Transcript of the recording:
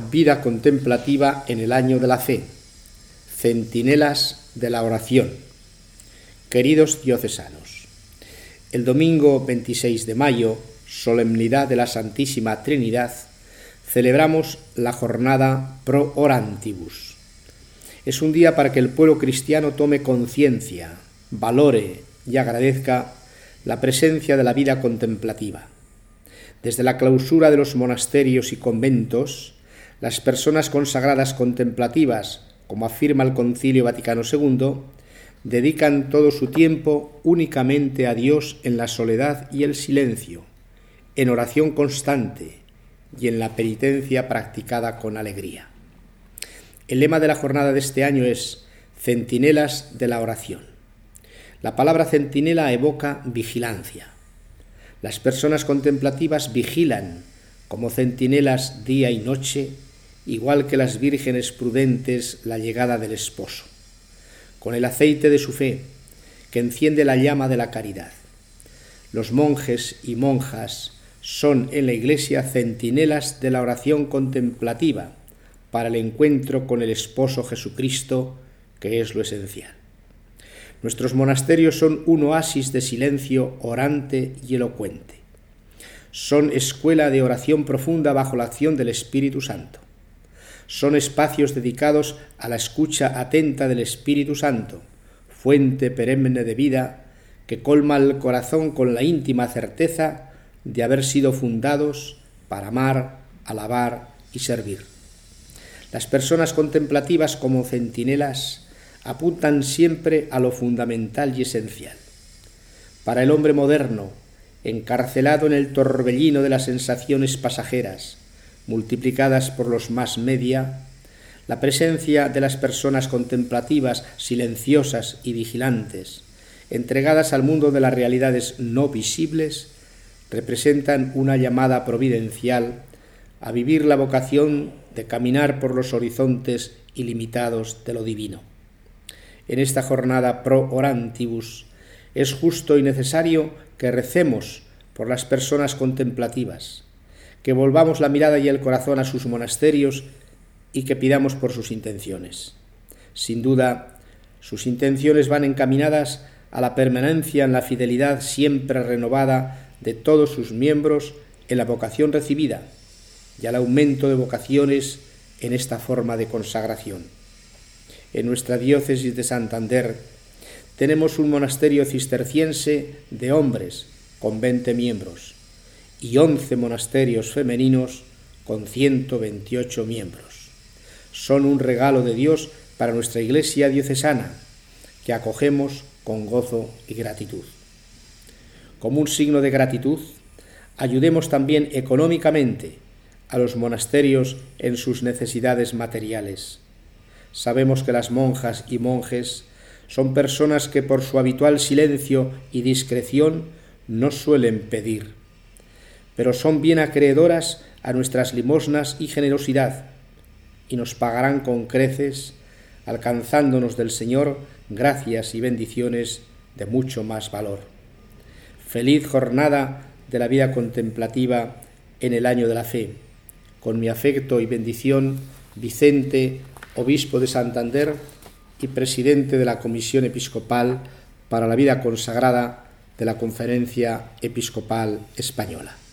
Vida contemplativa en el año de la fe. Centinelas de la oración. Queridos diocesanos, el domingo 26 de mayo, solemnidad de la Santísima Trinidad, celebramos la jornada Pro Orantibus. Es un día para que el pueblo cristiano tome conciencia, valore y agradezca la presencia de la vida contemplativa. Desde la clausura de los monasterios y conventos, las personas consagradas contemplativas, como afirma el Concilio Vaticano II, dedican todo su tiempo únicamente a Dios en la soledad y el silencio, en oración constante y en la penitencia practicada con alegría. El lema de la jornada de este año es Centinelas de la oración. La palabra centinela evoca vigilancia. Las personas contemplativas vigilan como centinelas día y noche, igual que las vírgenes prudentes la llegada del esposo, con el aceite de su fe, que enciende la llama de la caridad. Los monjes y monjas son en la Iglesia centinelas de la oración contemplativa para el encuentro con el esposo Jesucristo, que es lo esencial. Nuestros monasterios son un oasis de silencio orante y elocuente. Son escuela de oración profunda bajo la acción del Espíritu Santo. Son espacios dedicados a la escucha atenta del Espíritu Santo, fuente perenne de vida que colma el corazón con la íntima certeza de haber sido fundados para amar, alabar y servir. Las personas contemplativas como centinelas apuntan siempre a lo fundamental y esencial. Para el hombre moderno, encarcelado en el torbellino de las sensaciones pasajeras, multiplicadas por los mass media, la presencia de las personas contemplativas, silenciosas y vigilantes, entregadas al mundo de las realidades no visibles, representan una llamada providencial a vivir la vocación de caminar por los horizontes ilimitados de lo divino. En esta jornada Pro Orantibus es justo y necesario que recemos por las personas contemplativas, que volvamos la mirada y el corazón a sus monasterios y que pidamos por sus intenciones. Sin duda, sus intenciones van encaminadas a la permanencia en la fidelidad siempre renovada de todos sus miembros en la vocación recibida y al aumento de vocaciones en esta forma de consagración. En nuestra diócesis de Santander tenemos un monasterio cisterciense de hombres con 20 miembros y 11 monasterios femeninos con 128 miembros. Son un regalo de Dios para nuestra Iglesia diocesana, que acogemos con gozo y gratitud. Como un signo de gratitud, ayudemos también económicamente a los monasterios en sus necesidades materiales. Sabemos que las monjas y monjes son personas que por su habitual silencio y discreción no suelen pedir, pero son bien acreedoras a nuestras limosnas y generosidad, y nos pagarán con creces, alcanzándonos del Señor gracias y bendiciones de mucho más valor. Feliz jornada de la vida contemplativa en el año de la fe. Con mi afecto y bendición, Vicente, obispo de Santander y presidente de la Comisión Episcopal para la Vida Consagrada de la Conferencia Episcopal Española.